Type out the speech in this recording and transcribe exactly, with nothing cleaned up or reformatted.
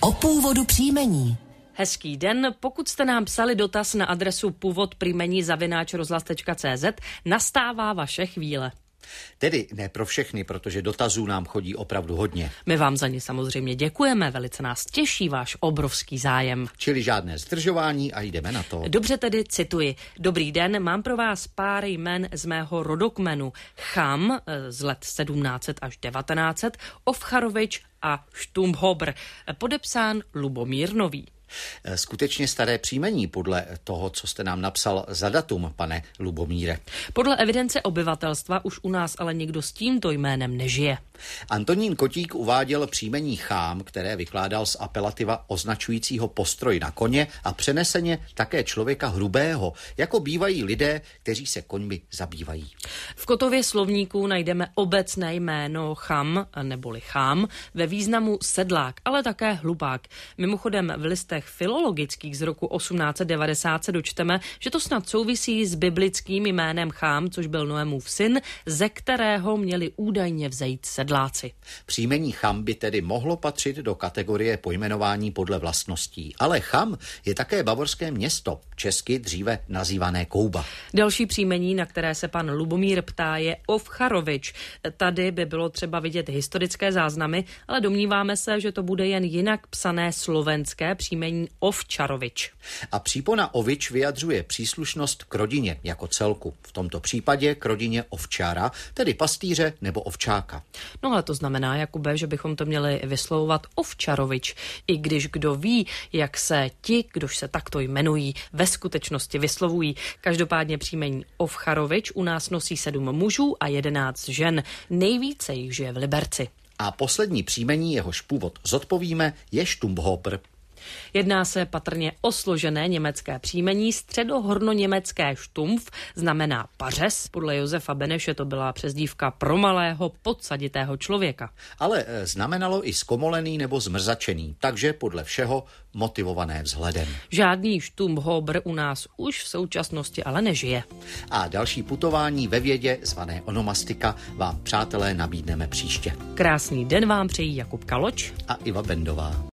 O původu příjmení. Hezký den, pokud jste nám psali dotaz na adresu původ příjmení zavináč rozhlas tečka cé zet, nastává vaše chvíle. Tedy ne pro všechny, protože dotazů nám chodí opravdu hodně. My vám za ně samozřejmě děkujeme, velice nás těší váš obrovský zájem. Čili žádné zdržování a jdeme na to. Dobře, tedy cituji. Dobrý den, mám pro vás pár jmen z mého rodokmenu. Cham z let sedmnáct set až devatenáct set, Ovcharovič a Štumbhobr. Podepsán Lubomír Nový. Skutečně staré příjmení podle toho, co jste nám napsal za datum, pane Lubomíre. Podle evidence obyvatelstva už u nás ale nikdo s tímto jménem nežije. Antonín Kotík uváděl příjmení Chám, které vykládal z apelativa označujícího postroj na koně a přeneseně také člověka hrubého, jako bývají lidé, kteří se koňmi zabývají. V Kotově slovníku najdeme obecné jméno Cham, neboli Chám, ve významu sedlák, ale také hlupák. Mimochodem v listech filologických z roku osmnáct set devadesát se dočteme, že to snad souvisí s biblickým jménem Chám, což byl Noémův syn, ze kterého měli údajně vzejít sedláci. Příjmení Cham by tedy mohlo patřit do kategorie pojmenování podle vlastností, ale Cham je také bavorské město, česky dříve nazývané Kouba. Další příjmení, na které se pan Lubomír ptá, je Ovcharovič. Tady by bylo třeba vidět historické záznamy, ale domníváme se, že to bude jen jinak psané slovenské příjmení Ovčarovič. A přípona Ovič vyjadřuje příslušnost k rodině jako celku. V tomto případě k rodině ovčára, tedy pastýře nebo ovčáka. No ale to znamená, Jakube, že bychom to měli vyslovovat Ovčarovič, i když kdo ví, jak se ti, kdož se takto jmenují, ve skutečnosti vyslovují. Každopádně příjmení Ovcharovič u nás nosí sedm mužů a jedenáct žen. Nejvíce jich žije v Liberci. A poslední příjmení, jehož původ zodpovíme, je Štumbhobr. Jedná se patrně o složené německé příjmení. Středohornoněmecké Štumpf znamená pařez. Podle Josefa Beneše to byla přezdívka pro malého podsaditého člověka. Ale znamenalo i zkomolený nebo zmrzačený, takže podle všeho motivované vzhledem. Žádný Štumbhobr u nás už v současnosti ale nežije. A další putování ve vědě, zvané onomastika, vám, přátelé, nabídneme příště. Krásný den vám přejí Jakub Kaloč a Iva Bendová.